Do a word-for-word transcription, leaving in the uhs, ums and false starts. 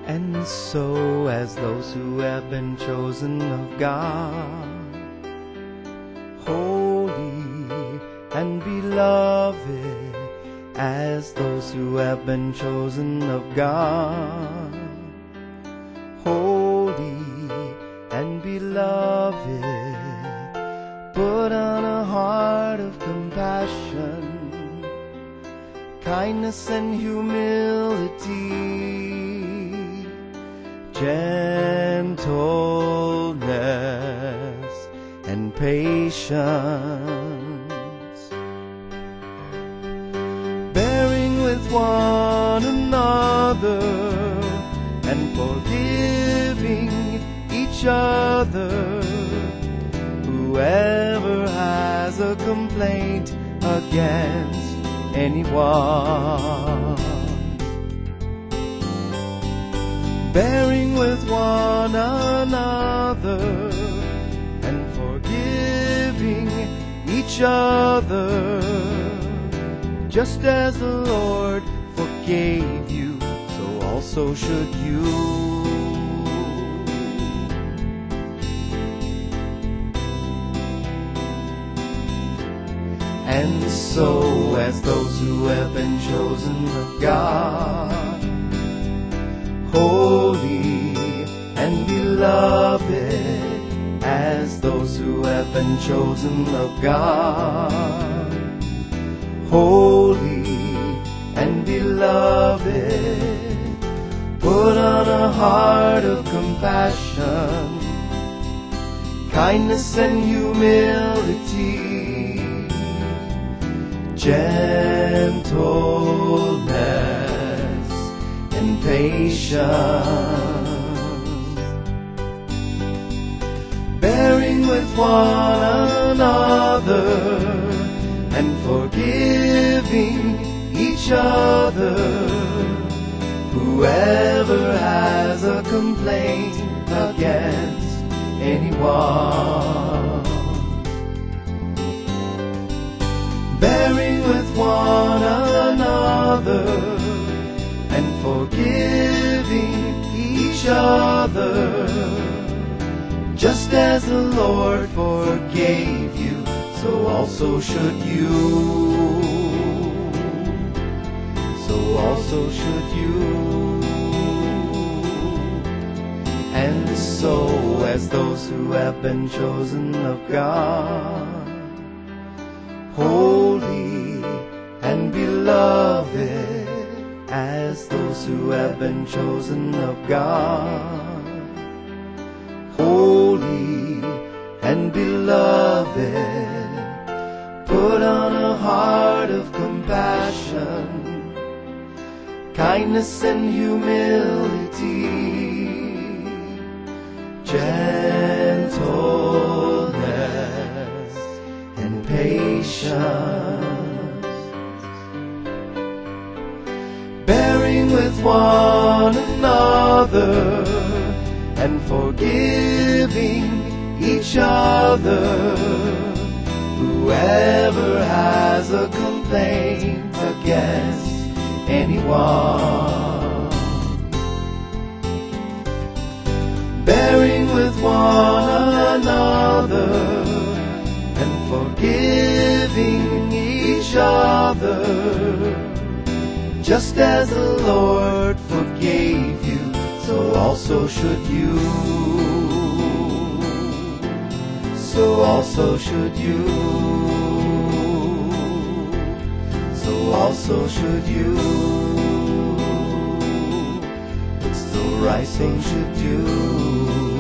And so as those who have been chosen of God, holy and beloved, as those who have been chosen of God, holy and beloved, put on a heart of compassion, kindness and humility, gentleness and patience, bearing with one another and forgiving each other. Whoever has a complaint against anyone, bearing with one another and forgiving each other, just as the Lord forgave you, so also should you. And so as those who have been chosen of God, holy and beloved, as those who have been chosen of God, holy and beloved, put on a heart of compassion, kindness and humility, gentleness and patience, bearing with one another and forgiving each other. Whoever has a complaint against anyone, bearing with one another and forgiving each other, just as the Lord forgave you, so also should you. So also should you. And so as those who have been chosen of God, holy and beloved, as those who have been chosen of God, holy and beloved, put on a heart of compassion, kindness and humility, gentleness and patience, bearing with one another and forgiving each other. Whoever has a complaint against anyone, bearing with one another and forgiving each other, just as the Lord forgave you, so also should you. So also should you. So also should you. It's the right thing should do.